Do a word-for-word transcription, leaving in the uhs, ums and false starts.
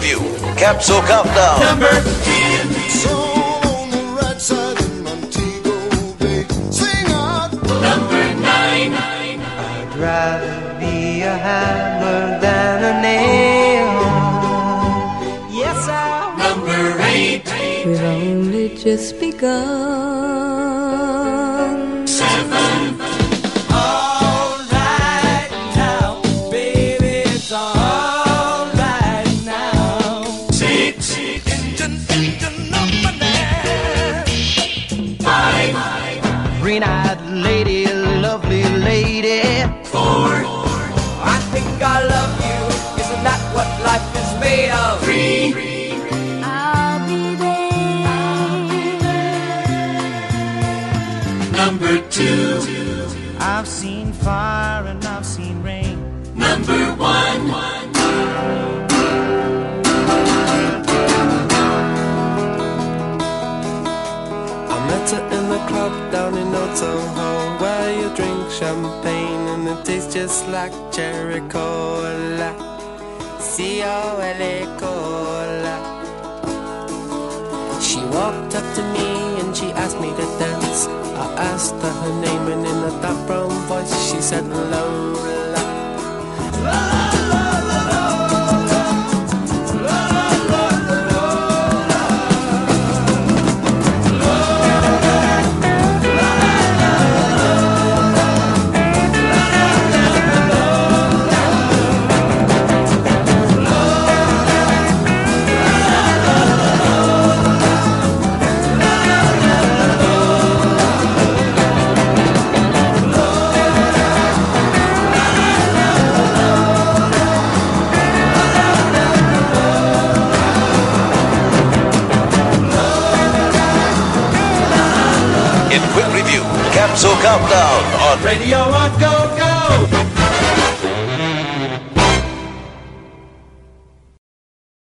review, Capsule Countdown. Number ten. Soul on the right side in Montego Bay. Sing out. Number nine. I'd rather be a hammer than a nail. Yes, I will. Number eight. We've only just begun. Seven. All right now, baby, it's all right now. Six. Engine, engine number nine. Five. Green-eyed lady, lovely lady. Four. I think I love you. Isn't that what life is made of? Three. I'll be there. Number two. I've seen fire and I've seen rain. Number one. I met her in the club down in Old Soho, where you drink champagne and it tastes just like cherry cola. C O L A cola. She walked up to me and she asked me to dance. I asked her her name and in a dark brown voice she said Lola. In quick review, Capsule Countdown on Radio on Go Go.